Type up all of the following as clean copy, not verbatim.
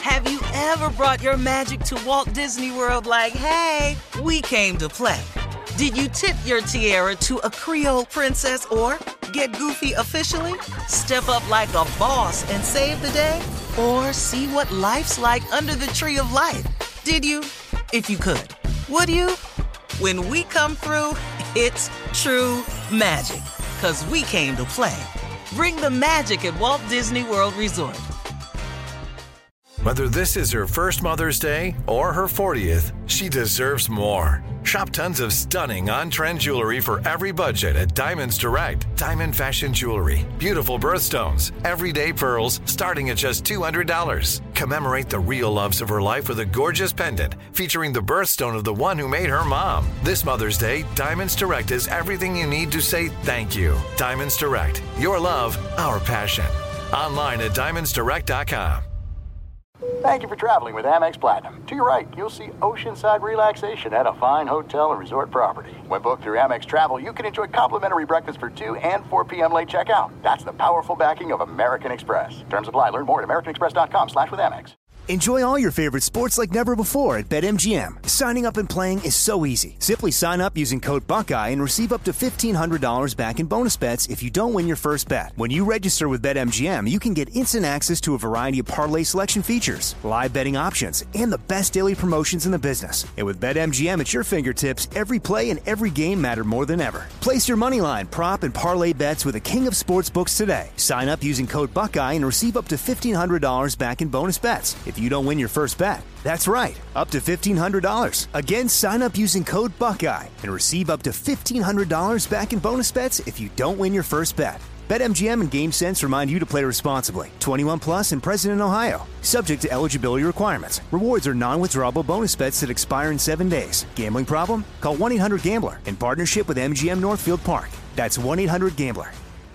Have you ever brought your magic to Walt Disney World like, hey, we came to play? Did you tip your tiara to a Creole princess or get goofy officially? Step up like a boss and save the day? Or see what life's like under the tree of life? Did you? If you could. Would you? When we come through, it's true magic. 'Cause we came to play. Bring the magic at Walt Disney World Resort. Whether this is her first Mother's Day or her 40th, she deserves more. Shop tons of stunning on-trend jewelry for every budget at Diamonds Direct. Diamond fashion jewelry, beautiful birthstones, everyday pearls starting at just $200. Commemorate the real loves of her life with a gorgeous pendant featuring the birthstone of the one who made her mom. This Mother's Day, Diamonds Direct is everything you need to say thank you. Diamonds Direct, your love, our passion. Online at diamondsdirect.com. Thank you for traveling with Amex Platinum. To your right, you'll see oceanside relaxation at a fine hotel and resort property. When booked through Amex Travel, you can enjoy complimentary breakfast for 2 and 4 p.m. late checkout. That's the powerful backing of American Express. Terms apply. Learn more at americanexpress.com/withAmex. Enjoy all your favorite sports like never before at BetMGM. Signing up and playing is so easy. Simply sign up using code Buckeye and receive up to $1,500 back in bonus bets if you don't win your first bet. When you register with BetMGM, you can get instant access to a variety of parlay selection features, live betting options, and the best daily promotions in the business. And with BetMGM at your fingertips, every play and every game matter more than ever. Place your moneyline, prop, and parlay bets with the king of sportsbooks today. Sign up using code Buckeye and receive up to $1,500 back in bonus bets if you don't win your first bet. That's right, up to $1,500. Again, sign up using code Buckeye and receive up to $1,500 back in bonus bets if you don't win your first bet. BetMGM and GameSense remind you to play responsibly. 21 plus and present in Ohio. Subject to eligibility requirements. Rewards are non-withdrawable bonus bets that expire in 7 days. Gambling problem? Call 1-800-GAMBLER in partnership with MGM Northfield Park. That's 1-800-GAMBLER.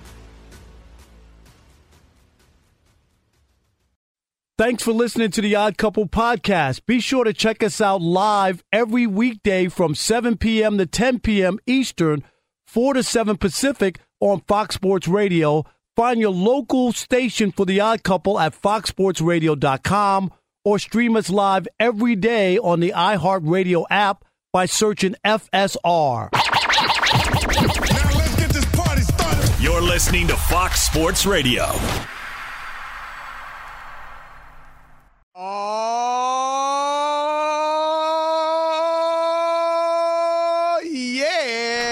Thanks for listening to the Odd Couple podcast. Be sure to check us out live every weekday from 7 p.m. to 10 p.m. Eastern, 4 to 7 Pacific on Fox Sports Radio. Find your local station for the Odd Couple at foxsportsradio.com or stream us live every day on the iHeartRadio app by searching FSR. Now let's get this party started. You're listening to Fox Sports Radio. Oh, yeah.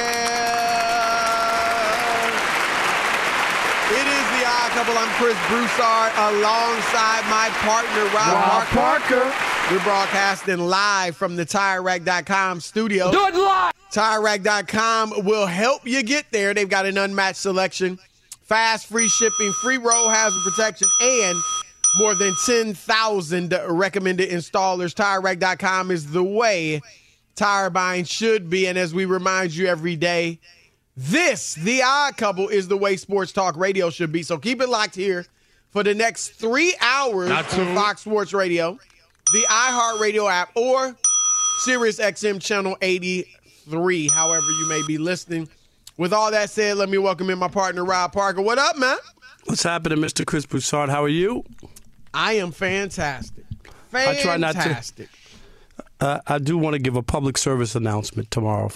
It is the Odd Couple. I'm Chris Broussard alongside my partner, Rob Parker. We're broadcasting live from the TireRack.com studio. Do it live! TireRack.com will help you get there. They've got an unmatched selection, fast, free shipping, free road hazard protection, and more than 10,000 recommended installers. TireRack.com is the way tire buying should be. And as we remind you every day, this, the Odd Couple, is the way sports talk radio should be. So keep it locked here for the next 3 hours on Fox Sports Radio, the iHeartRadio app, or SiriusXM Channel 83, however you may be listening. With all that said, let me welcome in my partner, Rob Parker. What up, man? What's happening, Mr. Chris Broussard? How are you? I am fantastic. I try not to. I do want to give a public service announcement tomorrow.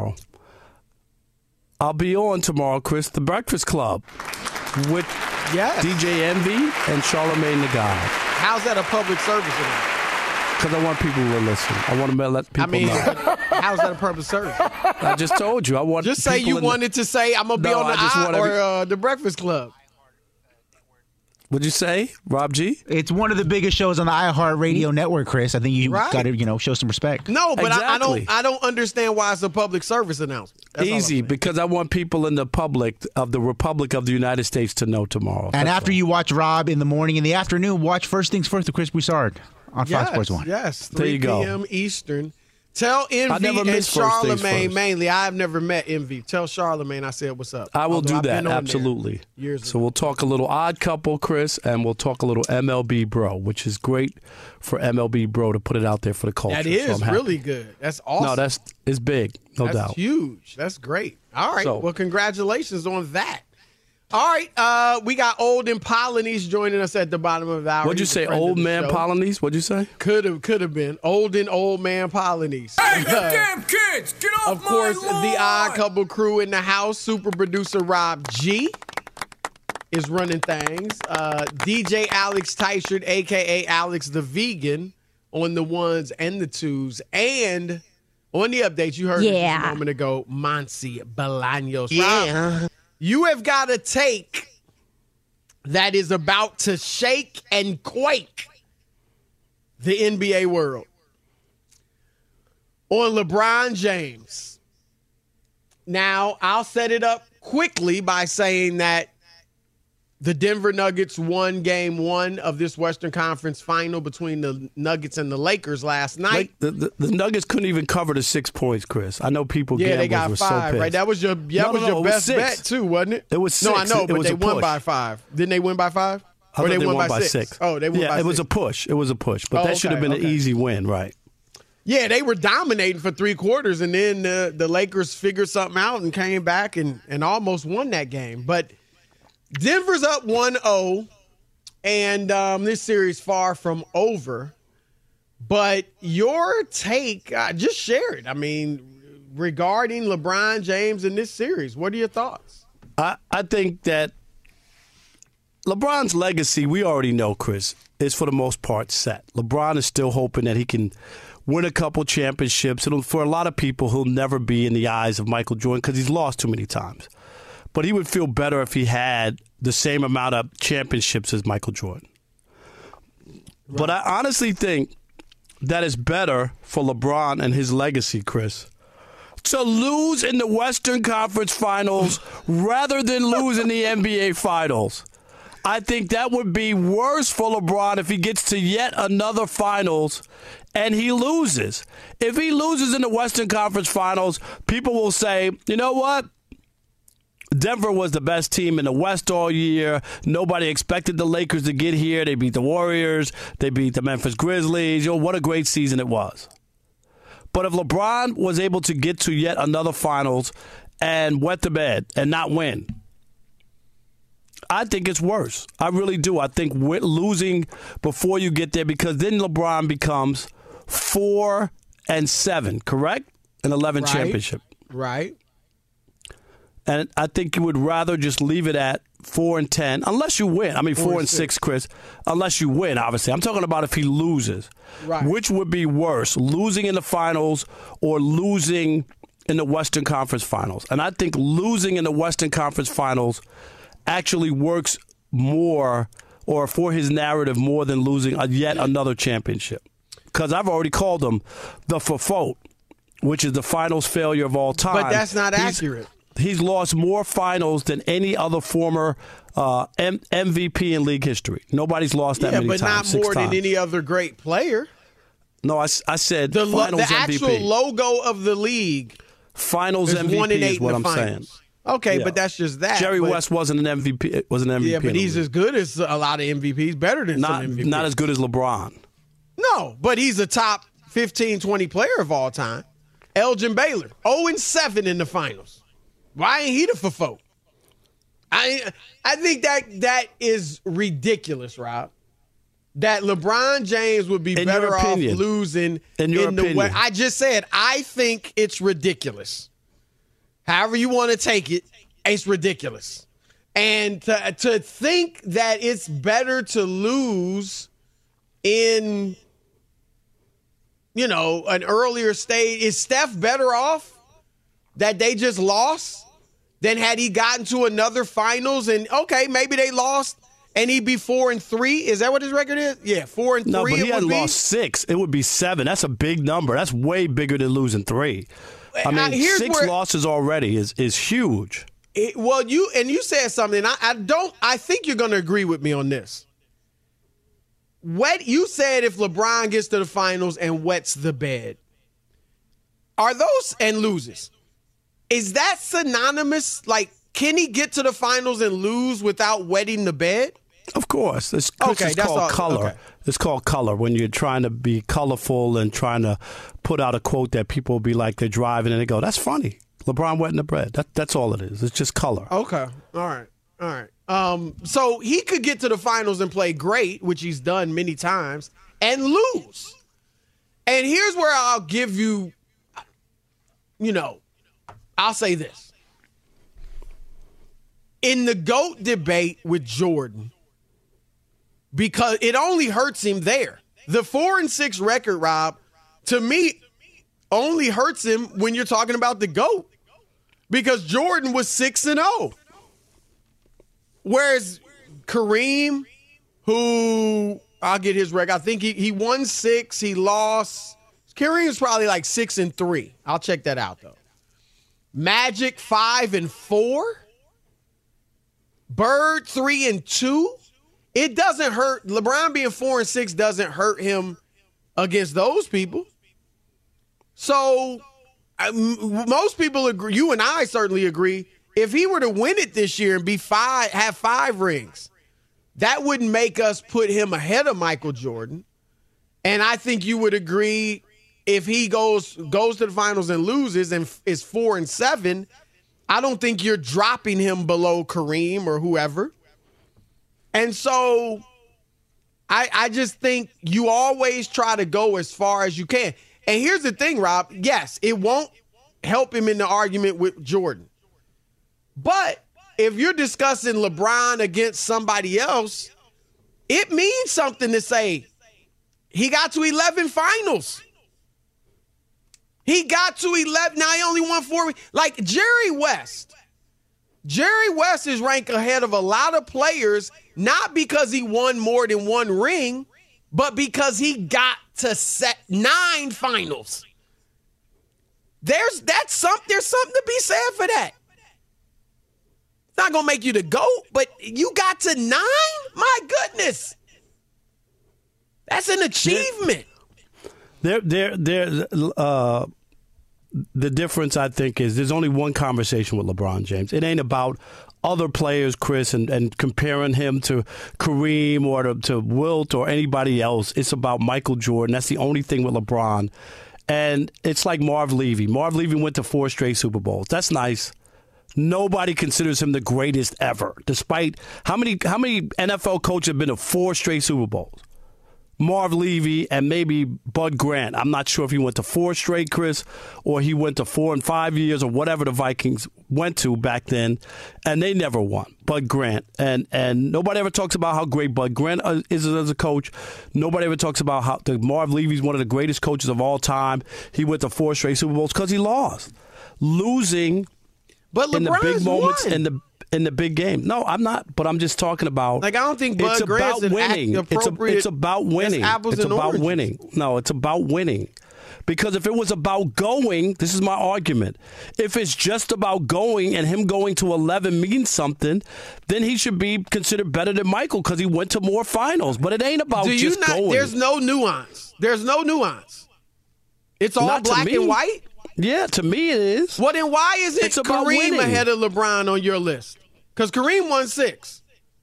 I'll be on tomorrow, Chris, The Breakfast Club with DJ Envy and Charlamagne the God. How's that a public service announcement? Because I want people to listen. I want to let people know. How's that a public service? I just told you. I want just say you wanted to say I'm going to be on the Breakfast Club. What'd you say, Rob G? It's one of the biggest shows on the iHeartRadio network, Chris. I think you got to, show some respect. No, but exactly. I don't understand why it's a public service announcement. That's easy, because I want people in the public of the Republic of the United States to know tomorrow. And after you watch Rob in the morning, in the afternoon, watch First Things First with Chris Broussard on Fox Sports 1. Yes, 3 there you go. p.m. Eastern. Tell Envy and Charlamagne mainly. I've never met Envy. Tell Charlamagne I said what's up. I will do that, absolutely. So we'll talk a little Odd Couple, Chris, and we'll talk a little MLB Bro, which is great for MLB Bro to put it out there for the culture. That is really good. That's awesome. No, it's big, no doubt. That's huge. That's great. All right. Well, congratulations on that. All right, we got Olden Polynice joining us at the bottom of the hour. What'd you say, old man Polynice? What'd you say? Could have been Olden Old Man Polynice. Hey, you damn kids, get off my lawn! Of course, the Odd Couple crew in the house. Super producer Rob G is running things. DJ Alex Teichert, a.k.a. Alex the Vegan, on the ones and the twos. And on the updates, you heard it just a moment ago, Monsi Bolaños. Yeah. Rob, you have got a take that is about to shake and quake the NBA world on LeBron James. Now, I'll set it up quickly by saying that the Denver Nuggets won game one of this Western Conference final between the Nuggets and the Lakers last night. The Nuggets couldn't even cover the 6 points, Chris. I know people they got were 5, so right? That was your best bet, too, wasn't it? It was 6. No, I know, but they won push. by 5. Didn't they win by 5? Or they won by 6. Oh, they won by 6. Yeah, it was a push. It was a push. But that should have been an easy win, right? Yeah, they were dominating for 3 quarters, and then the Lakers figured something out and came back and almost won that game. But Denver's up 1-0, and this series far from over. But your take, just share it. I mean, regarding LeBron James in this series, what are your thoughts? I think that LeBron's legacy, we already know, Chris, is for the most part set. LeBron is still hoping that he can win a couple championships. And for a lot of people, he'll never be in the eyes of Michael Jordan because he's lost too many times. But he would feel better if he had the same amount of championships as Michael Jordan. Right. But I honestly think that it's better for LeBron and his legacy, Chris, to lose in the Western Conference Finals rather than lose in the NBA Finals. I think that would be worse for LeBron if he gets to yet another Finals and he loses. If he loses in the Western Conference Finals, people will say, you know what? Denver was the best team in the West all year. Nobody expected the Lakers to get here. They beat the Warriors. They beat the Memphis Grizzlies. What a great season it was. But if LeBron was able to get to yet another Finals and wet the bed and not win, I think it's worse. I really do. I think losing before you get there, because then LeBron becomes 4-7, correct? An 11 championship. Right. And I think you would rather just leave it at 4-10, unless you win. I mean, 4-6, Chris. Unless you win, obviously. I'm talking about if he loses. Right. Which would be worse, losing in the finals or losing in the Western Conference Finals? And I think losing in the Western Conference Finals actually works more, or for his narrative, more than losing yet another championship. Because I've already called him the FFOT, which is the finals failure of all time. But that's not accurate. He's lost more finals than any other former MVP in league history. Nobody's lost that many times. Yeah, but not more than any other great player. No, I said the finals MVP. The actual logo of the league. Finals MVP is what I'm saying. Okay, but that's just that. Jerry West wasn't an MVP. Yeah, but he's as good as a lot of MVPs. Better than some MVPs. Not as good as LeBron. No, but he's a top 15, 20 player of all time. Elgin Baylor, 0-7 in the finals. Why ain't he the FFO? I think that is ridiculous, Rob. That LeBron James would be better off losing in the West. I just said I think it's ridiculous. However you want to take it, it's ridiculous. And to think that it's better to lose in, an earlier stage, is Steph better off that they just lost than had he gotten to another finals? And okay, maybe they lost and he'd be 4-3. Is that what his record is? Yeah, 4-3. No, but he hadn't lost 6. It would be 7. That's a big number. That's way bigger than losing 3. I mean, 6 losses already is huge. You said something. I think you're going to agree with me on this. You said if LeBron gets to the finals and wets the bed, are those and loses? Is that synonymous? Like, can he get to the finals and lose without wetting the bed? Of course. It's called color. Okay. It's called color when you're trying to be colorful and trying to put out a quote that people will be like they're driving and they go, that's funny. LeBron wetting the bread. That's all it is. It's just color. Okay. All right. So he could get to the finals and play great, which he's done many times, and lose. And here's where I'll give you, I'll say this. In the GOAT debate with Jordan, because it only hurts him there. The 4-6 record, Rob, to me, only hurts him when you're talking about the GOAT. Because Jordan was 6-0. Whereas Kareem, who I'll get his record, I think he won 6, he lost. Kareem's probably like 6-3. I'll check that out though. Magic 5-4. Bird 3-2. It doesn't hurt. LeBron being 4-6 doesn't hurt him against those people. So most people agree. You and I certainly agree. If he were to win it this year and have 5 rings, that wouldn't make us put him ahead of Michael Jordan. And I think you would agree if he goes to the finals and loses and is 4-7, I don't think you're dropping him below Kareem or whoever. And so I just think you always try to go as far as you can. And here's the thing, Rob. Yes, it won't help him in the argument with Jordan. But if you're discussing LeBron against somebody else, it means something to say he got to 11 finals. He got to 11. Now he only won 4. Like Jerry West. Jerry West is ranked ahead of a lot of players, not because he won more than 1 ring, but because he got to 9 finals. There's something to be said for that. It's not going to make you the GOAT, but you got to 9? My goodness. That's an achievement. The difference, I think, is there's only one conversation with LeBron James. It ain't about other players, Chris, and comparing him to Kareem or to Wilt or anybody else. It's about Michael Jordan. That's the only thing with LeBron. And it's like Marv Levy. Marv Levy went to 4 straight Super Bowls. That's nice. Nobody considers him the greatest ever, despite how many NFL coaches have been to 4 straight Super Bowls? Marv Levy and maybe Bud Grant. I'm not sure if he went to 4 straight, Chris, or he went to 4 and 5 years or whatever the Vikings went to back then, and they never won. Bud Grant. And nobody ever talks about how great Bud Grant is as a coach. Nobody ever talks about how Marv Levy's one of the greatest coaches of all time. He went to 4 straight Super Bowls because he lost. Losing but in the big moments in the big game. No, I'm not. But I'm just talking about. Like I don't think Bud Grant's winning. It's about winning. It's about winning. No, it's about winning. Because if it was about going, this is my argument. If it's just about going and him going to 11 means something, then he should be considered better than Michael because he went to more finals. But it ain't about going. There's no nuance. There's no nuance. It's all not black and white. Yeah, to me it is. Well, then why isn't Kareem ahead of LeBron on your list? Because Kareem won 6.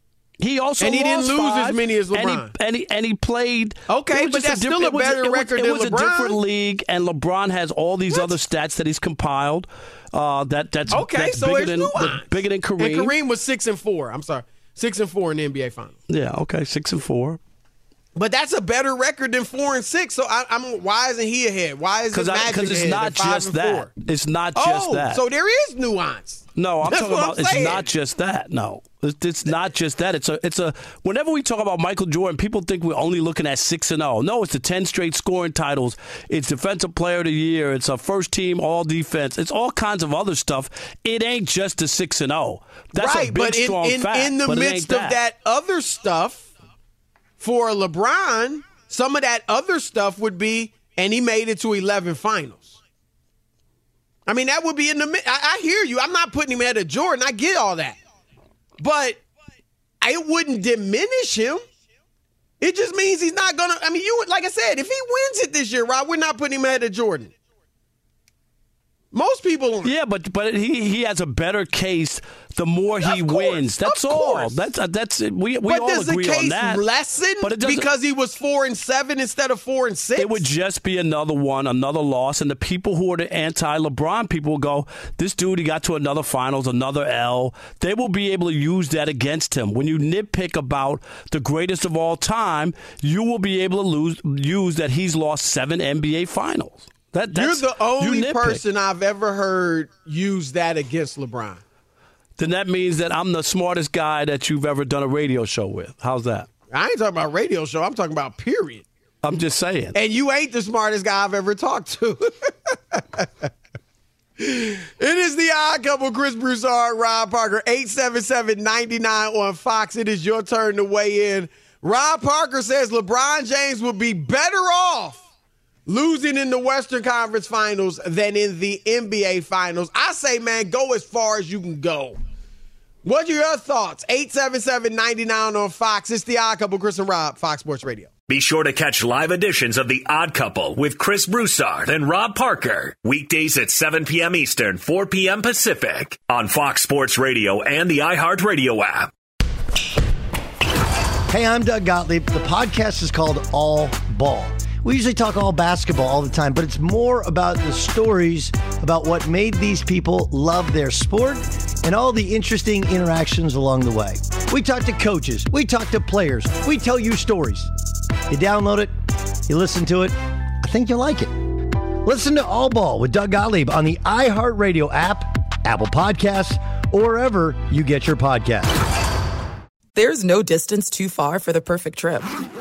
He also and he lost didn't lose 5, as many as LeBron. And he played. Okay, but that's still a better record than LeBron. It was a different league, and LeBron has all these other stats that he's compiled. That's okay. That's so bigger than Kareem. And Kareem was 6-4. I'm sorry, 6-4 in the NBA Finals. Yeah. Okay, 6-4. But that's a better record than 4-6. So why isn't he ahead? Why is Magic ahead? Because it's not just that. It's not just that. So there is nuance. No, I'm talking about it's not just that. No, it's not just that. It's a. Whenever we talk about Michael Jordan, people think we're only looking at 6-0. No, it's the 10 straight scoring titles. It's Defensive Player of the Year. It's a first team All Defense. It's all kinds of other stuff. It ain't just the 6-0. That's right, a big strong fact. In the midst of that other stuff. For LeBron, some of that other stuff would be, and he made it to 11 finals. I mean, that would be in the. I hear you. I'm not putting him ahead of Jordan. I get all that, but it wouldn't diminish him. It just means he's not gonna. I mean, like I said, if he wins it this year, Rob, we're not putting him ahead of Jordan. Most people. Yeah, but he has a better case the more he wins. That's all. That's we all agree on that. But does the case lessen because he was 4-7 instead of 4-6? It would just be another loss, and the people who are the anti-LeBron people will go, this dude, he got to another finals, another L. They will be able to use that against him. When you nitpick about the greatest of all time, you will be able to use that he's lost 7 NBA finals. You're the only person I've ever heard use that against LeBron. Then that means that I'm the smartest guy that you've ever done a radio show with. How's that? I ain't talking about radio show. I'm talking about period. I'm just saying. And you ain't the smartest guy I've ever talked to. It is the Odd Couple, Chris Broussard, Rob Parker, 877-99 on Fox. It is your turn to weigh in. Rob Parker says LeBron James would be better off losing in the Western Conference Finals than in the NBA Finals. I say, man, go as far as you can go. What are your thoughts? 877-99 on Fox. It's the Odd Couple, Chris and Rob, Fox Sports Radio. Be sure to catch live editions of The Odd Couple with Chris Broussard and Rob Parker. Weekdays at 7 p.m. Eastern, 4 p.m. Pacific on Fox Sports Radio and the iHeartRadio app. Hey, I'm Doug Gottlieb. The podcast is called All Ball. We usually talk all basketball all the time, but it's more about the stories about what made these people love their sport and all the interesting interactions along the way. We talk to coaches. We talk to players. We tell you stories. You download it. You listen to it. I think you'll like it. Listen to All Ball with Doug Gottlieb on the iHeartRadio app, Apple Podcasts, or wherever you get your podcasts. There's no distance too far for the perfect trip.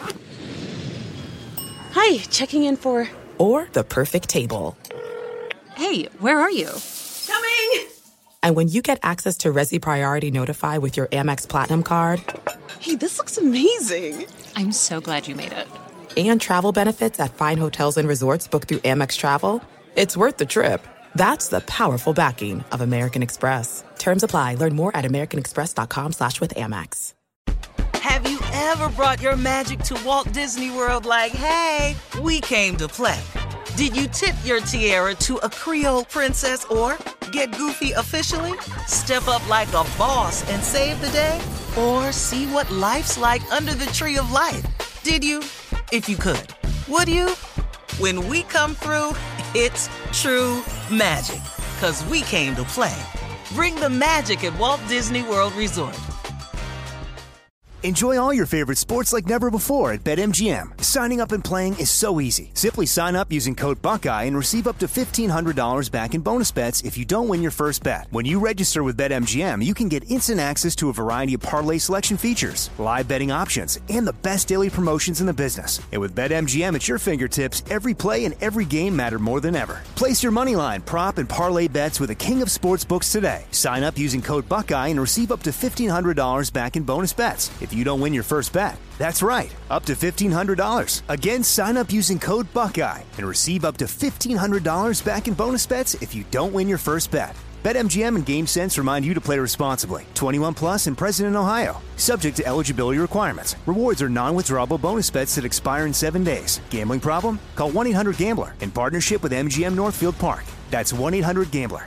Hi, checking in for... Or the perfect table. Hey, where are you? Coming! And when you get access to Resi Priority Notify with your Amex Platinum card... Hey, this looks amazing. I'm so glad you made it. And travel benefits at fine hotels and resorts booked through Amex Travel, it's worth the trip. That's the powerful backing of American Express. Terms apply. Learn more at americanexpress.com/withAmex. Have you ever brought your magic to Walt Disney World like, hey, we came to play? Did you tip your tiara to a Creole princess or get goofy officially? Step up like a boss and save the day? Or see what life's like under the tree of life? Did you? If you could. Would you? When we come through, it's true magic. 'Cause we came to play. Bring the magic at Walt Disney World Resort. Enjoy all your favorite sports like never before at BetMGM. Signing up and playing is so easy. Simply sign up using code Buckeye and receive up to $1,500 back in bonus bets if you don't win your first bet. When you register with BetMGM, you can get instant access to a variety of parlay selection features, live betting options, and the best daily promotions in the business. And with BetMGM at your fingertips, every play and every game matter more than ever. Place your moneyline, prop, and parlay bets with the king of sportsbooks today. Sign up using code Buckeye and receive up to $1,500 back in bonus bets if you don't win your first bet. That's right, up to $1,500. Again, sign up using code Buckeye and receive up to $1,500 back in bonus bets if you don't win your first bet. BetMGM and GameSense remind you to play responsibly. 21 plus and present in Ohio. Subject to eligibility requirements. Rewards are non-withdrawable bonus bets that expire in 7 days. Gambling problem? Call 1-800-GAMBLER in partnership with MGM Northfield Park. That's 1-800-GAMBLER.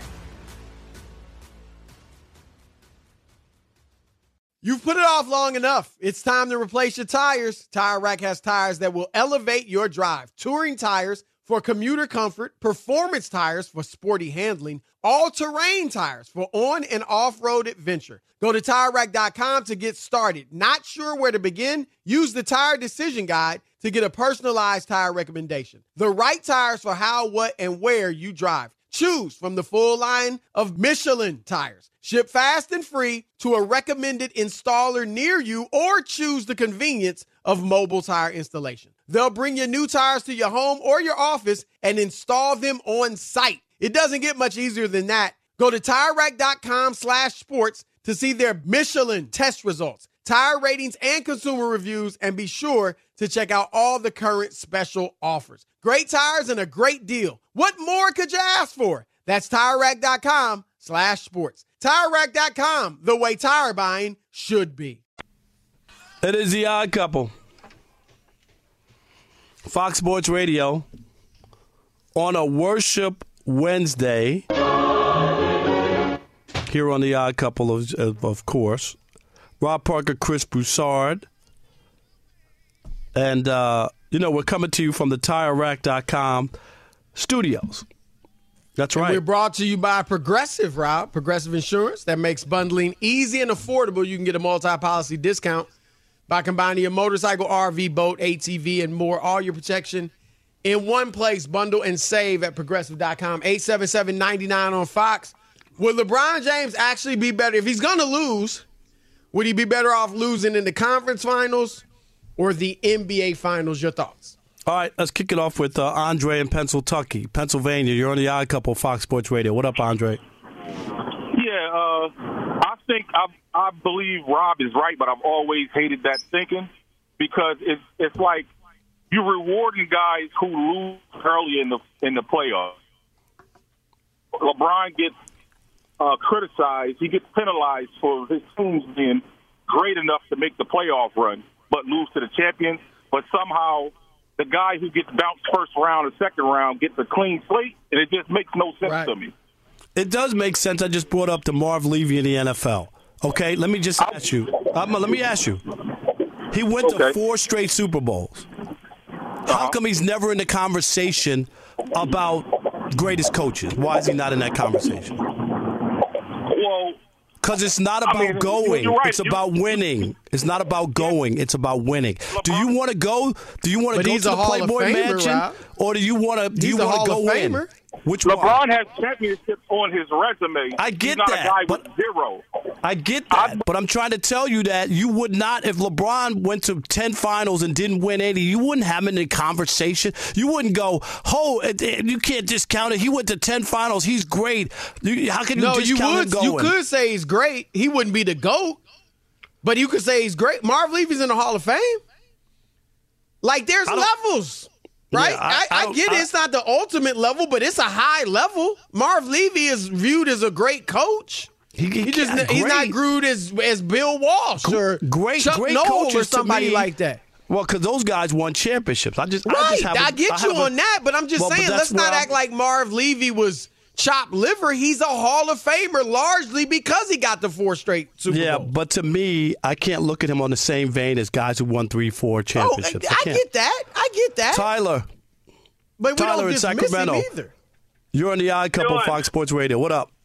You've put it off long enough. It's time to replace your tires. Tire Rack has tires that will elevate your drive. Touring tires for commuter comfort, performance tires for sporty handling, all-terrain tires for on- and off-road adventure. Go to TireRack.com to get started. Not sure where to begin? Use the Tire Decision Guide to get a personalized tire recommendation. The right tires for how, what, and where you drive. Choose from the full line of Michelin tires. Ship fast and free to a recommended installer near you, or choose the convenience of mobile tire installation. They'll bring your new tires to your home or your office and install them on site. It doesn't get much easier than that. Go to TireRack.com/sports to see their Michelin test results, tire ratings, and consumer reviews, and be sure to check out all the current special offers. Great tires and a great deal. What more could you ask for? That's TireRack.com/sports. TireRack.com, the way tire buying should be. It is the Odd Couple. Fox Sports Radio on a Worship Wednesday. here on The Odd Couple, of course. Rob Parker, Chris Broussard. And, we're coming to you from the TireRack.com studios. That's right. And we're brought to you by Progressive, Rob. Progressive Insurance that makes bundling easy and affordable. You can get a multi-policy discount by combining your motorcycle, RV, boat, ATV, and more. All your protection in one place. Bundle and save at Progressive.com. 877-99 on Fox. Would LeBron James actually be better? If he's going to lose, would he be better off losing in the conference finals or the NBA finals? Your thoughts? All right, let's kick it off with Andre in Pennsylvania. You're on The Odd Couple, Fox Sports Radio. What up, Andre? Yeah, I believe Rob is right, but I've always hated that thinking because it's like you're rewarding guys who lose early in the playoffs. LeBron gets criticized. He gets penalized for his teams being great enough to make the playoff run, but lose to the champions. But somehow the guy who gets bounced first round or second round gets a clean slate, and it just makes no sense to me. It does make sense. I just brought up the Marv Levy in the NFL. Okay, let me just ask you. Let me ask you. He went to 4 straight Super Bowls. How come he's never in the conversation about greatest coaches? Why is he not in that conversation? Well, because it's not about going. You're right. It's about winning. It's not about going. It's about winning. Do you want to go? Do you want to go to the Playboy Mansion, Rob. or do you want to? Do you want to go in? Which LeBron one? has championships on his resume. I get He's not that, a guy but with 0. I get that, but I'm trying to tell you that you would not, if LeBron went to 10 finals and didn't win 80, you wouldn't have him in the conversation. You wouldn't go, you can't discount it. He went to 10 finals. He's great. How can you discount him going? You could say he's great. He wouldn't be the GOAT, but you could say he's great. Marv Levy's in the Hall of Fame. Like, there's levels. Right? Yeah, I get it. It's not the ultimate level, but it's a high level. Marv Levy is viewed as a great coach. He's not viewed as Bill Walsh or Chuck Noll or somebody like that. Well, because those guys won championships. I get you on that, but I'm just saying, let's not act like Marv Levy was chopped liver. He's a Hall of Famer largely because he got the 4 straight Super Bowls. Yeah, but to me, I can't look at him on the same vein as guys who won 3-4 championships. I get that. Tyler. But we Tyler don't in dismiss Sacramento. him either. You're on The Odd Couple, Fox Sports Radio. What up?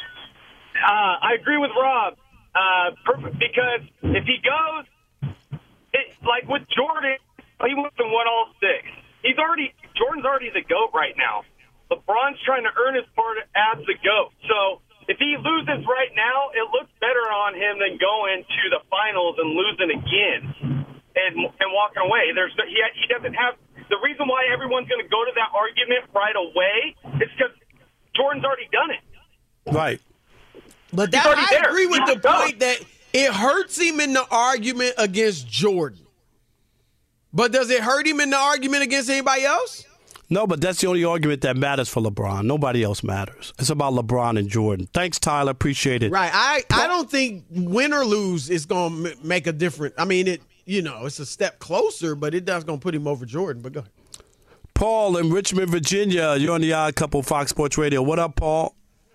I agree with Rob because if he goes, like with Jordan, he went and won all 6. Jordan's already the GOAT right now. LeBron's trying to earn his part as the GOAT. So if he loses right now, it looks better on him than going to the finals and losing again and walking away. He doesn't have the reason why everyone's going to go to that argument right away is because Jordan's already done it. Right. But I agree with the point that it hurts him in the argument against Jordan. But does it hurt him in the argument against anybody else? No, but that's the only argument that matters for LeBron. Nobody else matters. It's about LeBron and Jordan. Thanks, Tyler. Appreciate it. Right. I don't think win or lose is going to make a difference. I mean, it's a step closer, but it does going to put him over Jordan. But go ahead. Paul in Richmond, Virginia. You're on The Odd Couple, Fox Sports Radio. What up, Paul?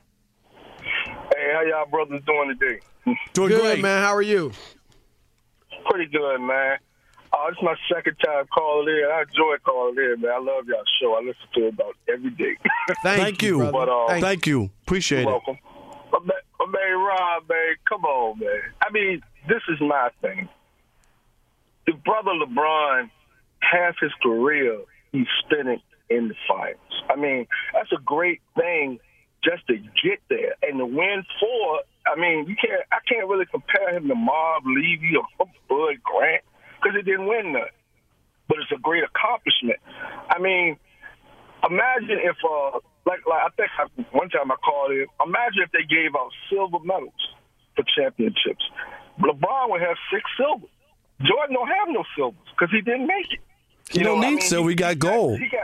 Hey, how y'all brothers doing today? Doing good, great, man. How are you? Pretty good, man. This is my second time calling in. I enjoy calling in, man. I love y'all's show. I listen to it about every day. Thank you. Thank you. Appreciate it. Welcome. But, man, Rob, man, come on, man. I mean, this is my thing. The brother LeBron, half his career, he's spending in the finals. I mean, that's a great thing just to get there. And to win 4, I mean, I can't really compare him to Marv Levy or Bud Grant, because he didn't win none. But it's a great accomplishment. I mean, imagine if, like I think one time I called in, imagine if they gave out silver medals for championships. LeBron would have 6 silvers. Jordan don't have no silvers because he didn't make it. He don't need silver. He got gold. He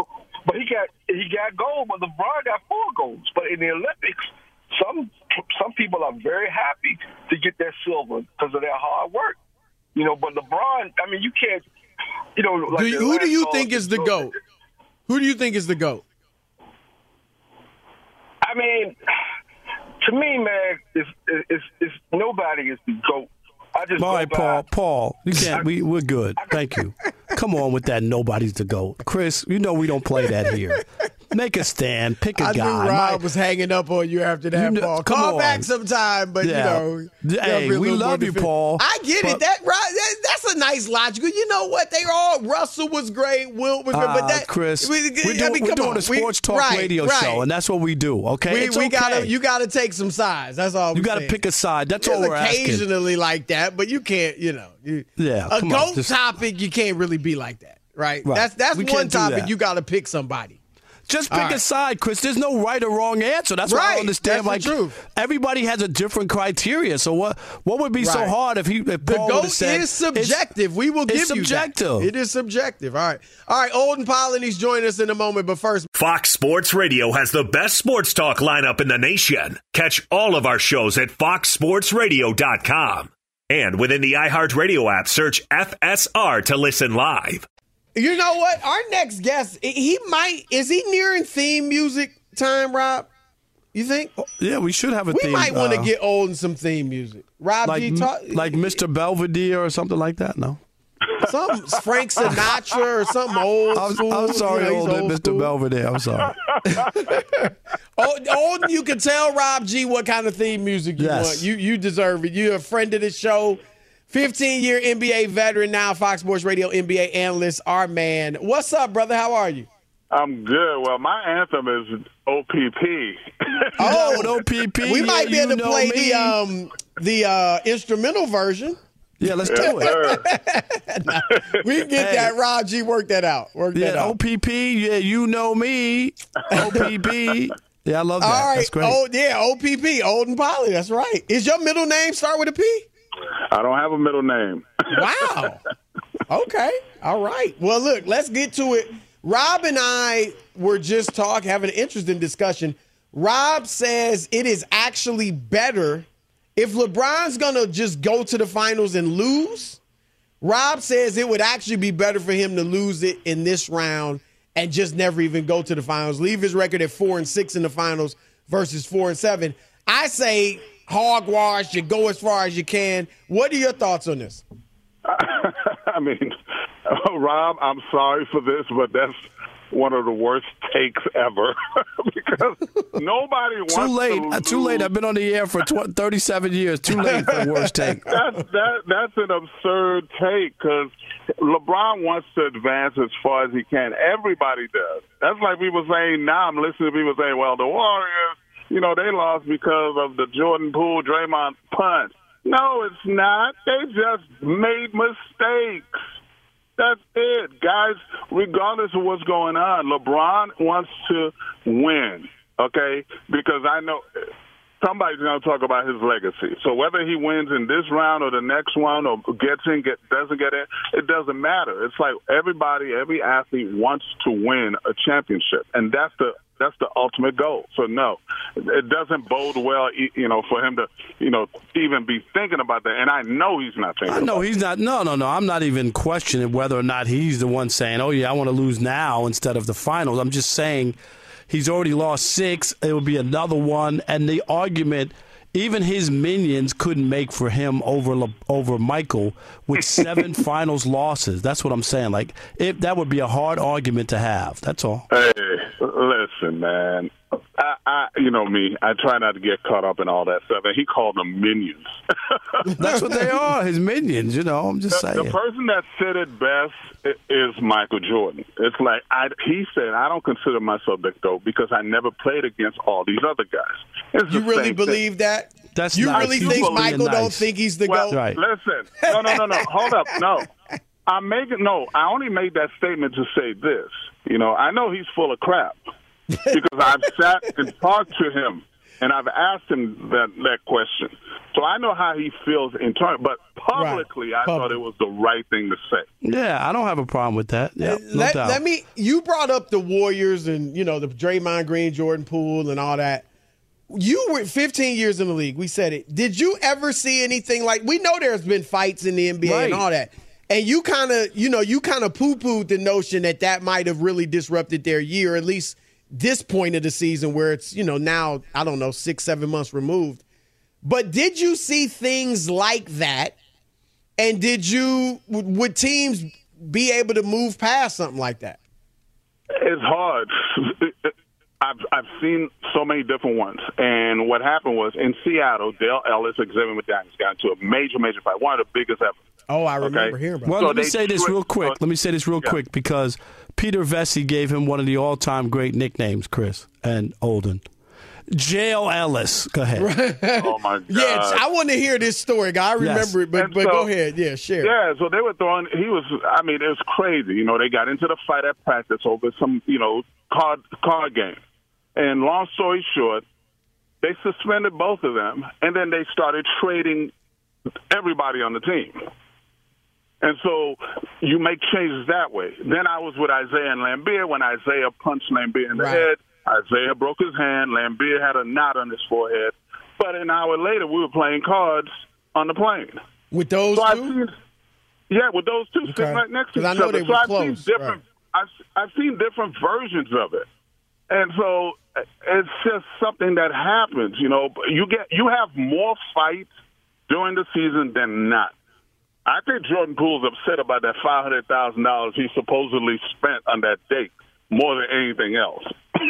got gold, but LeBron got 4 golds. But in the Olympics, some people are very happy to get that silver because of their hard work. But LeBron, I mean, you can't, like who do you think is the GOAT? Who do you think is the GOAT? I mean, to me, man, it's nobody is the GOAT. I just all right, Paul, you can't. We're good. Thank you. Come on with that. Nobody's the GOAT, Chris. You know we don't play that here. Make a stand. Pick a guy. I knew Rob was hanging up on you after that, Paul. Call back sometime, but Hey, we love you, Paul. I get it. That's a nice logical. You know what? Russell was great. Wilt was great, but that Chris, we're doing a sports talk radio show, and that's what we do. Okay, you gotta take some sides. That's all. You gotta pick a side. That's all we're asking. Occasionally like that, but you can't. A GOAT topic, you can't really be like that, right? That's one topic you gotta pick somebody. Just pick a side, Chris. There's no right or wrong answer. That's why I understand. That's the truth. Everybody has a different criteria. So what would be so hard if Paul would have said is subjective? We will give you that. It is subjective. All right. Olden Polynice join us in a moment, but first, Fox Sports Radio has the best sports talk lineup in the nation. Catch all of our shows at foxsportsradio.com. And within the iHeartRadio app, search FSR to listen live. You know what? Our next guest, is he nearing theme music time, Rob? You think? Yeah, we should have a theme. We might want to get old in some theme music. Rob, like Mr. Belvedere or something like that, no? Some Frank Sinatra or something old school. I'm sorry, old Mr. Belvedere. I'm sorry. Old, you can tell Rob G what kind of theme music you want. You deserve it. You're a friend of the show. 15-year NBA veteran, now Fox Sports Radio NBA analyst, our man. What's up, brother? How are you? I'm good. Well, my anthem is OPP. OPP. We might be able to play the instrumental version. Yeah, let's do it. We can get that. Rob G, work that out. OPP. Yeah, you know me. OPP. Yeah, I love that. All right. That's great. OPP. Olden Poly. That's right. Is your middle name start with a P? I don't have a middle name. Wow. Okay. All right. Well, look, let's get to it. Rob and I were just having an interesting discussion. Rob says it is actually better if LeBron's going to just go to the finals and lose. Rob says it would actually be better for him to lose it in this round and just never even go to the finals. Leave his record at 4-6 in the finals versus 4-7. I say hogwash, you go as far as you can. What are your thoughts on this? I mean, Rob, I'm sorry for this, but that's one of the worst takes ever because nobody wants Too late. I've been on the air for 37 years. Too late for the worst take. That's an absurd take because LeBron wants to advance as far as he can. Everybody does. That's like people saying, now I'm listening to people say, well, the Warriors, they lost because of the Jordan Poole, Draymond punch. No, it's not. They just made mistakes. That's it. Guys, regardless of what's going on, LeBron wants to win, okay? Because I know somebody's going to talk about his legacy. So whether he wins in this round or the next one or doesn't get in, it doesn't matter. It's like every athlete wants to win a championship, and that's the ultimate goal. So, no, it doesn't bode well, for him to, even be thinking about that. And I know he's not thinking about he's not. No. I'm not even questioning whether or not he's the one saying, oh, yeah, I want to lose now instead of the finals. I'm just saying he's already lost 6. It will be another one. And the argument, even his minions couldn't make for him over Michael with 7 finals losses. That's what I'm saying. Like, that would be a hard argument to have. That's all. Hey, listen, man. You know me. I try not to get caught up in all that stuff. And he called them minions. That's what they are, his minions. I'm just saying. The person that said it best is Michael Jordan. It's like he said, I don't consider myself the GOAT because I never played against all these other guys. You really believe that? That's you nice. really think Michael don't think he's the GOAT? Right. Listen. No. Hold up. No. I only made that statement to say this. I know he's full of crap because I've sat and talked to him and I've asked him that question. So I know how he feels internally, but publicly, I thought it was the right thing to say. Yeah, I don't have a problem with that. Yeah, no doubt. You brought up the Warriors and, the Draymond Green, Jordan Poole and all that. You were 15 years in the league. We said it. Did you ever see anything like, we know there's been fights in the NBA and all that. And you kind of poo-pooed the notion that might have really disrupted their year, at least this point of the season where it's, now, I don't know, 6-7 months removed. But did you see things like that? And would teams be able to move past something like that? It's hard. I've seen so many different ones. And what happened was in Seattle, Dale Ellis, Xavier McDaniels got into a major fight, one of the biggest ever. Oh, I remember hearing about that. Well, let me say this real quick because Peter Vesey gave him one of the all-time great nicknames, Chris and Olden. Jail Ellis. Go ahead. Oh, my God. Yeah, I want to hear this story, guy. I remember it, but go ahead. Yeah, share. Yeah, so they were throwing – it was crazy. They got into the fight at practice over some, card game. And long story short, they suspended both of them, and then they started trading everybody on the team. And so you make changes that way. Then I was with Isaiah and Lambeer when Isaiah punched Lambeer in the head. Isaiah broke his hand. Lambeer had a knot on his forehead. But an hour later, we were playing cards on the plane. With those two? With those two sitting right next to each other. I know they were close. I've seen different versions of it. And so it's just something that happens. You have more fights during the season than not. I think Jordan Poole's upset about that $500,000 he supposedly spent on that date more than anything else.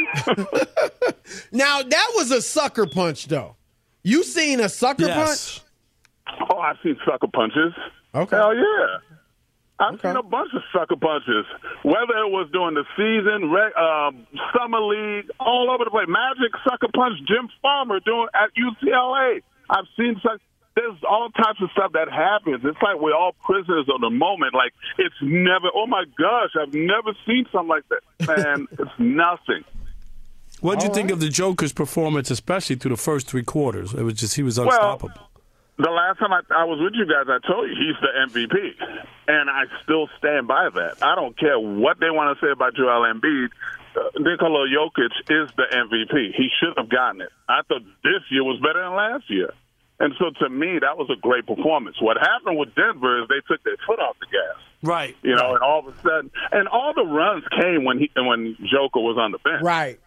Now, that was a sucker punch, though. You seen a sucker punch? Oh, I've seen sucker punches. Okay. Hell yeah. I've seen a bunch of sucker punches, whether it was during the season, summer league, all over the place. Magic sucker punch Jim Farmer at UCLA. I've seen there's all types of stuff that happens. It's like we're all prisoners of the moment. Like, it's never, oh, my gosh, I've never seen something like that. Man, it's nothing. What did you think of the Joker's performance, especially through the first three quarters? It was just, he was unstoppable. Well, the last time I was with you guys, I told you he's the MVP, and I still stand by that. I don't care what they want to say about Joel Embiid. Nikola Jokic is the MVP. He should have gotten it. I thought this year was better than last year. And so, to me, that was a great performance. What happened with Denver is they took their foot off the gas. Right. And all of a sudden, and all the runs came when Joker was on the bench. Right.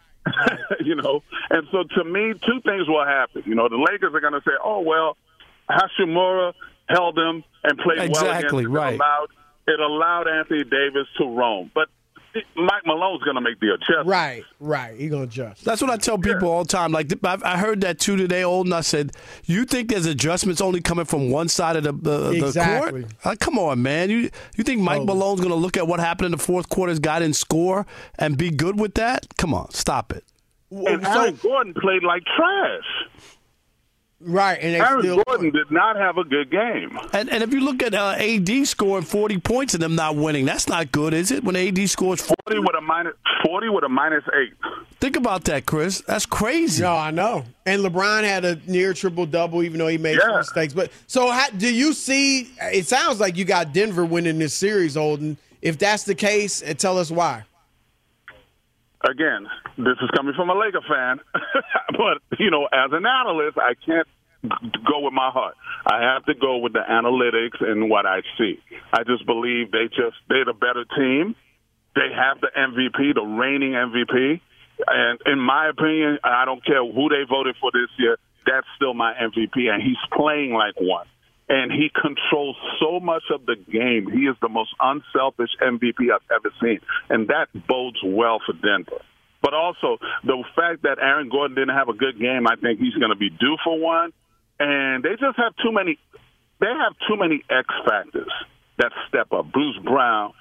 And so, to me, two things will happen. The Lakers are going to say, oh, well, Hashimura held him and played well against him. Right. It allowed Anthony Davis to roam. But Mike Malone's going to make the adjustment. Right. He's going to adjust. That's what I tell people all the time. Like, I heard that too today, Olden. I said, you think there's adjustments only coming from one side of the court? Like, come on, man. You think Mike Malone's going to look at what happened in the fourth quarter's guy didn't score and be good with that? Come on, stop it. And Aaron Gordon played like trash. Right, and Aaron Gordon did not have a good game. And if you look at AD scoring 40 points and them not winning, that's not good, is it? When AD scores 40 with a -8. Think about that, Chris. That's crazy. No, I know. And LeBron had a near triple-double, even though he made some mistakes. But so, do you see? It sounds like you got Denver winning this series, Olden. If that's the case, tell us why. Again, this is coming from a Laker fan, but, as an analyst, I can't go with my heart. I have to go with the analytics and what I see. I just believe they're the better team. They have the MVP, the reigning MVP. And in my opinion, I don't care who they voted for this year, that's still my MVP, and he's playing like one. And he controls so much of the game. He is the most unselfish MVP I've ever seen. And that bodes well for Denver. But also, the fact that Aaron Gordon didn't have a good game, I think he's going to be due for one. And they just have too many X factors that step up. Bruce Brown,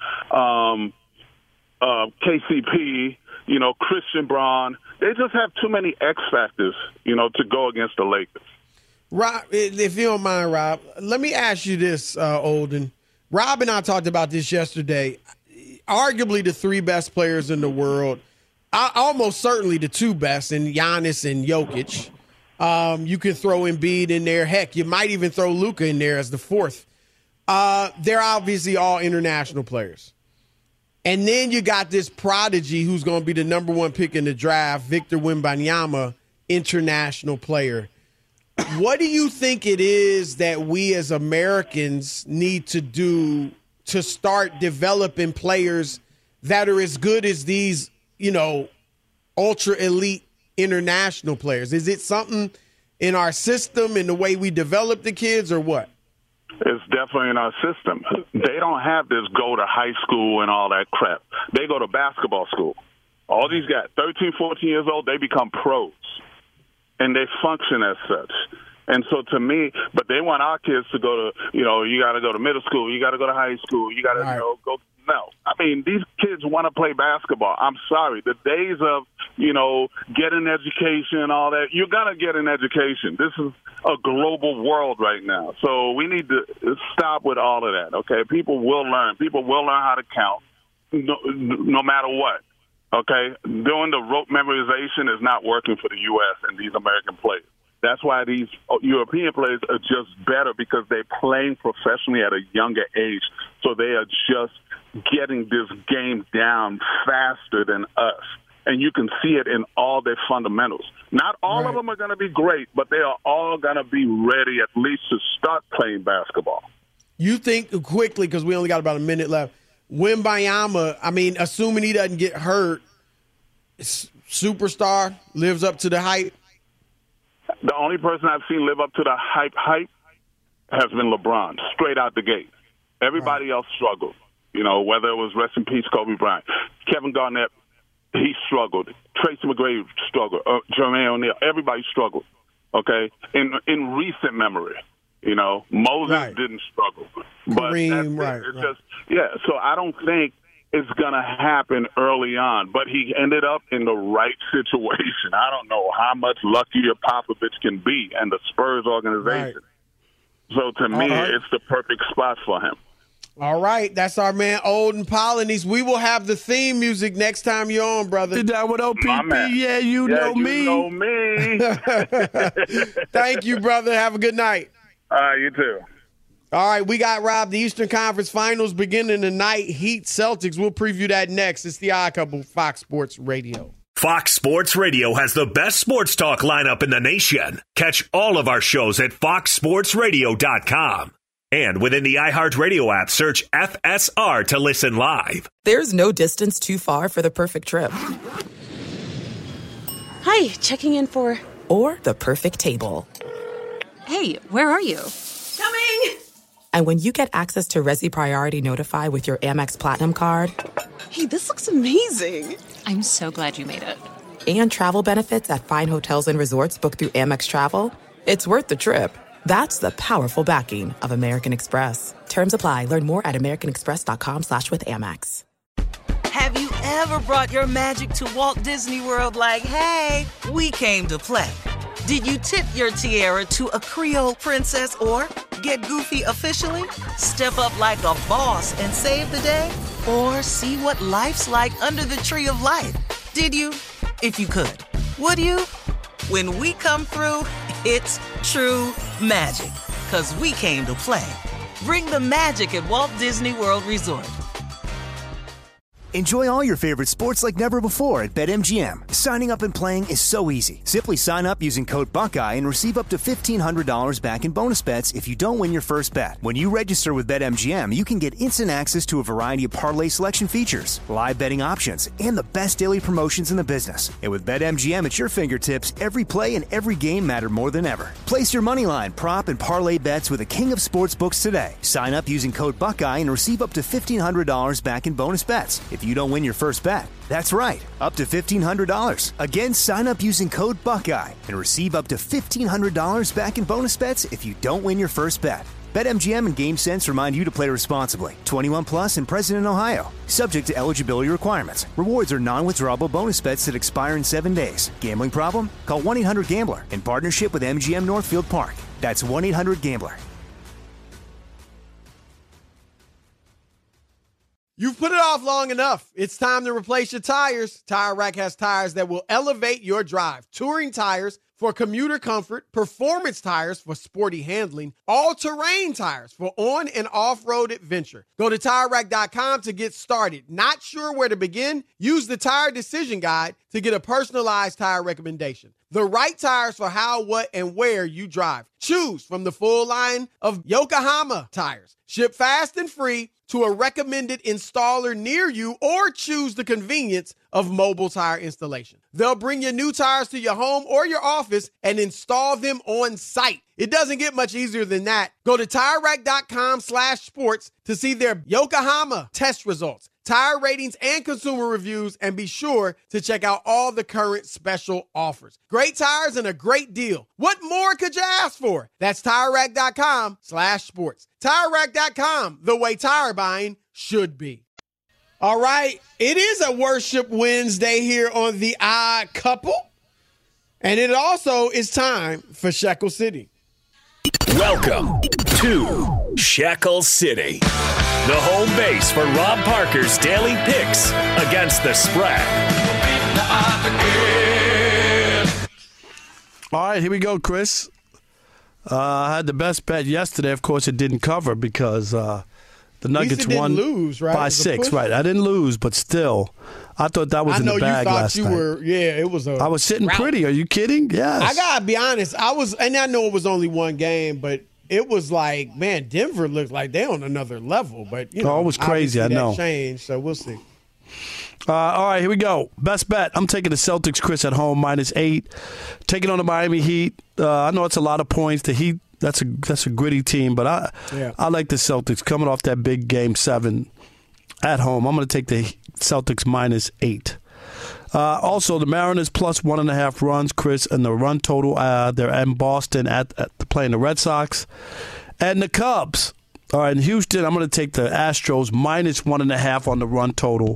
KCP, Christian Braun. They just have too many X factors, to go against the Lakers. Rob, if you don't mind, Rob, let me ask you this, Olden. Rob and I talked about this yesterday. Arguably the three best players in the world, almost certainly the two best, in Giannis and Jokic. You can throw Embiid in there. Heck, you might even throw Luka in there as the fourth. They're obviously all international players. And then you got this prodigy who's going to be the number one pick in the draft, Victor Wembanyama, international player. What do you think it is that we as Americans need to do to start developing players that are as good as these, ultra elite international players? Is it something in our system, in the way we develop the kids, or what? It's definitely in our system. They don't have this go to high school and all that crap. They go to basketball school. All these guys, 13, 14 years old, they become pros, and they function as such. And so to me, but they want our kids to go to, you got to go to middle school, you got to go to high school, you got to go. No. I mean, these kids want to play basketball. I'm sorry. The days of, get an education and all that, you're going to get an education. This is a global world right now. So we need to stop with all of that, okay? People will learn. People will learn how to count no matter what, okay? Doing the rote memorization is not working for the U.S. and these American players. That's why these European players are just better, because they're playing professionally at a younger age. So they are just getting this game down faster than us. And you can see it in all their fundamentals. Not all of them are going to be great, but they are all going to be ready at least to start playing basketball. You think, quickly, because we only got about a minute left, Wembanyama, I mean, assuming he doesn't get hurt, superstar, lives up to the hype? The only person I've seen live up to the hype has been LeBron, straight out the gate. Everybody else struggled, whether it was rest in peace Kobe Bryant. Kevin Garnett, he struggled. Tracy McGrady struggled. Jermaine O'Neal, everybody struggled, okay, in recent memory. Moses didn't struggle. But Kareem, so I don't think it's going to happen early on, but he ended up in the right situation. I don't know how much luckier Popovich can be and the Spurs organization. So to me, it's the perfect spot for him. All right. That's our man, Olden Polynice. We will have the theme music next time you're on, brother. Did that with OPP? Yeah, you know me. You know me. Thank you, brother. Have a good night. You too. All right, we got Rob. The Eastern Conference Finals beginning tonight. Heat Celtics. We'll preview that next. It's the Odd Couple, Fox Sports Radio. Fox Sports Radio has the best sports talk lineup in the nation. Catch all of our shows at foxsportsradio.com. And within the iHeartRadio app, search FSR to listen live. There's no distance too far for the perfect trip. Hi, checking in for... Or the perfect table. Hey, where are you? Coming! And when you get access to Resi Priority Notify with your Amex Platinum card... Hey, this looks amazing. I'm so glad you made it. And travel benefits at fine hotels and resorts booked through Amex Travel, it's worth the trip. That's the powerful backing of American Express. Terms apply. Learn more at americanexpress.com/withAmex. Have you ever brought your magic to Walt Disney World like, hey, we came to play? Did you tip your tiara to a Creole princess or get goofy officially? Step up like a boss and save the day? Or see what life's like under the tree of life? Did you? If you could. Would you? When we come through, it's true magic. 'Cause we came to play. Bring the magic at Walt Disney World Resort. Enjoy all your favorite sports like never before at BetMGM. Signing up and playing is so easy. Simply sign up using code Buckeye and receive up to $1,500 back in bonus bets if you don't win your first bet. When you register with BetMGM, you can get instant access to a variety of parlay selection features, live betting options, and the best daily promotions in the business. And with BetMGM at your fingertips, every play and every game matter more than ever. Place your moneyline, prop, and parlay bets with the king of sportsbooks today. Sign up using code Buckeye and receive up to $1,500 back in bonus bets if you don't win your first bet. That's right, up to $1,500. Again, sign up using code Buckeye and receive up to $1,500 back in bonus bets if you don't win your first bet. BetMGM and GameSense remind you to play responsibly. 21 plus and present in Ohio. Subject to eligibility requirements. Rewards are non-withdrawable bonus bets that expire in 7 days. Gambling problem? Call 1-800-GAMBLER in partnership with MGM Northfield Park. That's 1-800-GAMBLER. You've put it off long enough. It's time to replace your tires. Tire Rack has tires that will elevate your drive. Touring tires for commuter comfort, performance tires for sporty handling, all-terrain tires for on- and off-road adventure. Go to TireRack.com to get started. Not sure where to begin? Use the Tire Decision Guide to get a personalized tire recommendation. The right tires for how, what, and where you drive. Choose from the full line of Yokohama tires. Ship fast and free to a recommended installer near you or choose the convenience of mobile tire installation. They'll bring your new tires to your home or your office and install them on site. It doesn't get much easier than that. Go to TireRack.com/sports to see their Yokohama test results, tire ratings, and consumer reviews, and be sure to check out all the current special offers. Great tires and a great deal. What more could you ask for? That's TireRack.com/sports. TireRack.com, the way tire buying should be. All right, it is a Worship Wednesday here on The Odd Couple, and it also is time for Shekel City. Welcome to Shekel City, the home base for Rob Parker's daily picks against the spread. All right, here we go, Chris. I had the best bet yesterday. Of course, it didn't cover because the Nuggets won lose, right? by 6. Right, I didn't lose, but still, I thought that was in the bag last night. It was. I was sitting pretty. Are you kidding? Yes. I gotta be honest. And I know it was only one game, but it was like, man, Denver looked like they're on another level. But it was crazy. I know. Changed, so we'll see. All right, here we go. Best bet. I'm taking the Celtics, Chris, at home, -8. Taking on the Miami Heat. I know it's a lot of points. The Heat, that's a gritty team, but I like the Celtics coming off that big Game 7 at home. I'm going to take the Celtics -8. Also, the Mariners plus 1.5 runs, Chris, and the run total. They're in Boston at playing the Red Sox. And the Cubs. All right, in Houston, I'm going to take the Astros -1.5 on the run total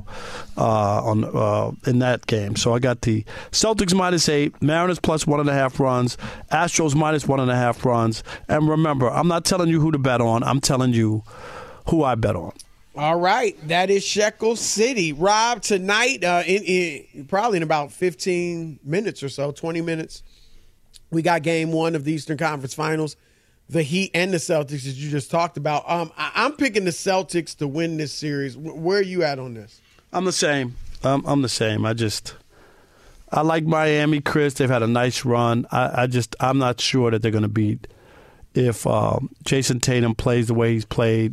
in that game. So I got the Celtics -8, Mariners plus 1.5 runs, Astros -1.5 runs. And remember, I'm not telling you who to bet on. I'm telling you who I bet on. All right, that is Shekel City. Rob, tonight, probably in about 15 minutes or so, 20 minutes, we got Game 1 of the Eastern Conference Finals. The Heat and the Celtics, as you just talked about. I'm picking the Celtics to win this series. Where are you at on this? I'm the same. I'm the same. I like Miami, Chris. They've had a nice run. I'm not sure that they're going to beat if Jason Tatum plays the way he's played.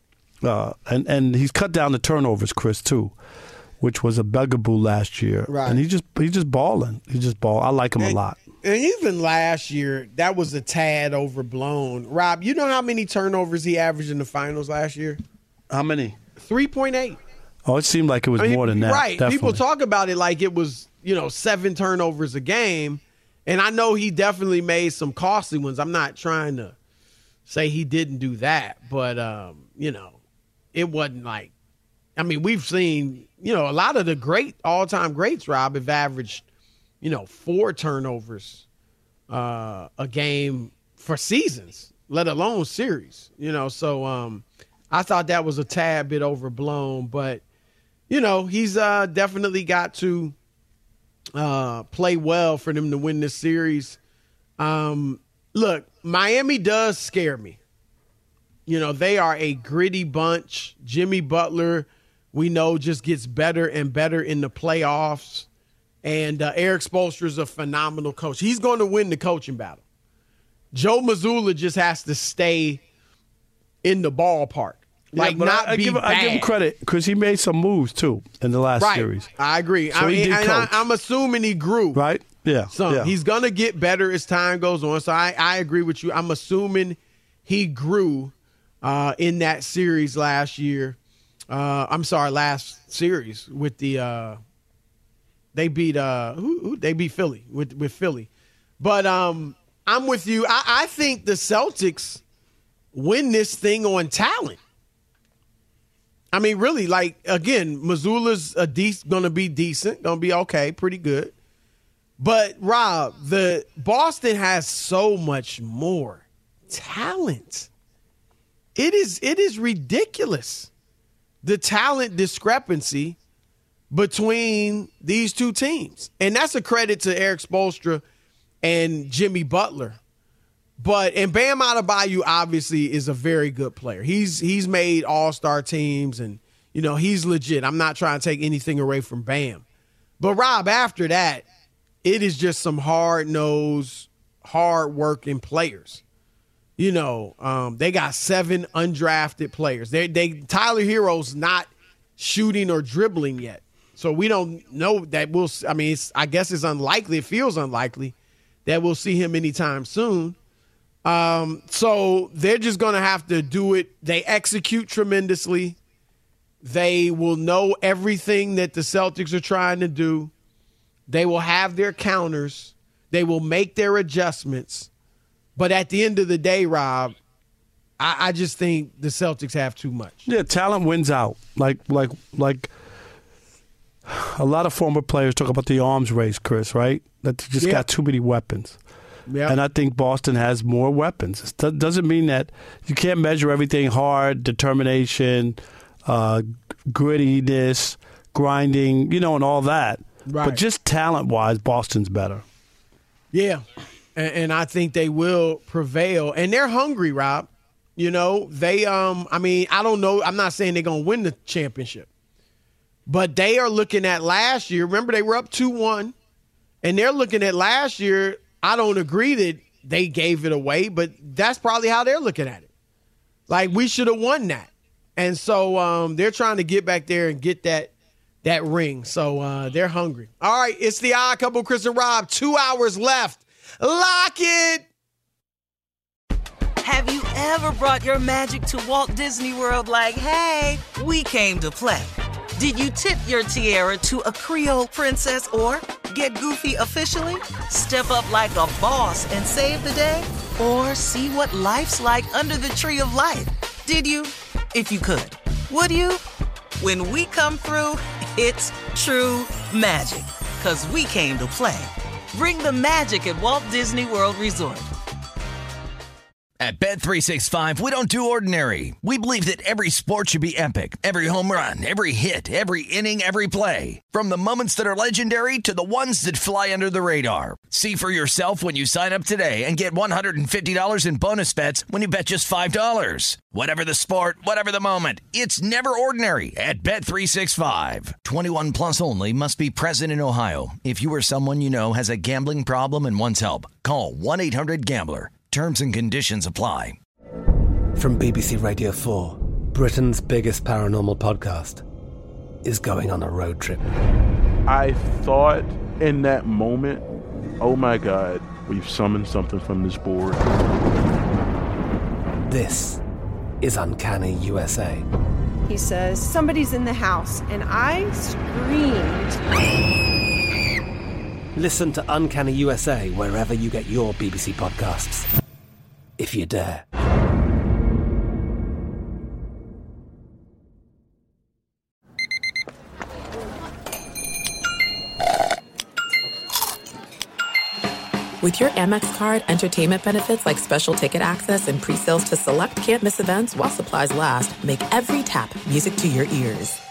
And he's cut down the turnovers, Chris, too, which was a bugaboo last year. Right. And he's just balling. I like him a lot. And even last year, that was a tad overblown. Rob, you know how many turnovers he averaged in the finals last year? How many? 3.8. Oh, it seemed like it was more than that. Right. Definitely. People talk about it like it was, 7 turnovers a game. And I know he definitely made some costly ones. I'm not trying to say he didn't do that. But, it wasn't like – we've seen, a lot of the great all-time greats, Rob, have averaged – 4 turnovers a game for seasons, let alone series. So I thought that was a tad bit overblown, but he's definitely got to play well for them to win this series. Look, Miami does scare me. They are a gritty bunch. Jimmy Butler, we know, just gets better and better in the playoffs. And Eric Spoelstra is a phenomenal coach. He's going to win the coaching battle. Joe Mazzulla just has to stay in the ballpark. I give him credit because he made some moves, too, in the last series. I agree. So I'm assuming he grew. Right? Yeah. So he's going to get better as time goes on. So I agree with you. I'm assuming he grew in that series last year. Last series with the they beat they beat Philly with Philly. But I'm with you. I think the Celtics win this thing on talent. Really, again, Mazzulla's going to be decent, going to be okay, pretty good. But, Rob, the Boston has so much more talent. It is ridiculous, the talent discrepancy between these two teams. And that's a credit to Eric Spoelstra and Jimmy Butler. And Bam Adebayo obviously is a very good player. He's made all-star teams and, he's legit. I'm not trying to take anything away from Bam. But, Rob, after that, it is just some hard-nosed, hard-working players. They got 7 undrafted players. Tyler Hero's not shooting or dribbling yet. So we don't know that I guess it's unlikely. It feels unlikely that we'll see him anytime soon. So they're just going to have to do it. They execute tremendously. They will know everything that the Celtics are trying to do. They will have their counters. They will make their adjustments. But at the end of the day, Rob, I just think the Celtics have too much. Yeah, talent wins out. Like a lot of former players talk about the arms race, Chris, right? That they just got too many weapons. Yep. And I think Boston has more weapons. It doesn't mean that you can't measure everything hard, determination, grittiness, grinding, and all that. Right. But just talent-wise, Boston's better. Yeah, and I think they will prevail. And they're hungry, Rob. They, I don't know. I'm not saying they're going to win the championship. But they are looking at last year. Remember, they were up 2-1. And they're looking at last year. I don't agree that they gave it away, but that's probably how they're looking at it. Like, we should have won that. And so they're trying to get back there and get that ring. So they're hungry. All right, it's the Odd Couple, Chris and Rob. 2 hours left. Lock it! Have you ever brought your magic to Walt Disney World like, hey, we came to play? Did you tip your tiara to a Creole princess or get goofy officially? Step up like a boss and save the day? Or see what life's like under the tree of life? Did you? If you could. Would you? When we come through, it's true magic. 'Cause we came to play. Bring the magic at Walt Disney World Resort. At Bet365, we don't do ordinary. We believe that every sport should be epic. Every home run, every hit, every inning, every play. From the moments that are legendary to the ones that fly under the radar. See for yourself when you sign up today and get $150 in bonus bets when you bet just $5. Whatever the sport, whatever the moment, it's never ordinary at Bet365. 21 plus only. Must be present in Ohio. If you or someone you know has a gambling problem and wants help, call 1-800-GAMBLER. Terms and conditions apply. From BBC Radio 4, Britain's biggest paranormal podcast is going on a road trip. I thought in that moment, oh my God, we've summoned something from this board. This is Uncanny USA. He says, somebody's in the house, and I screamed. Listen to Uncanny USA wherever you get your BBC podcasts, if you dare. With your Amex card, entertainment benefits like special ticket access and pre-sales to select can't-miss events while supplies last make every tap music to your ears.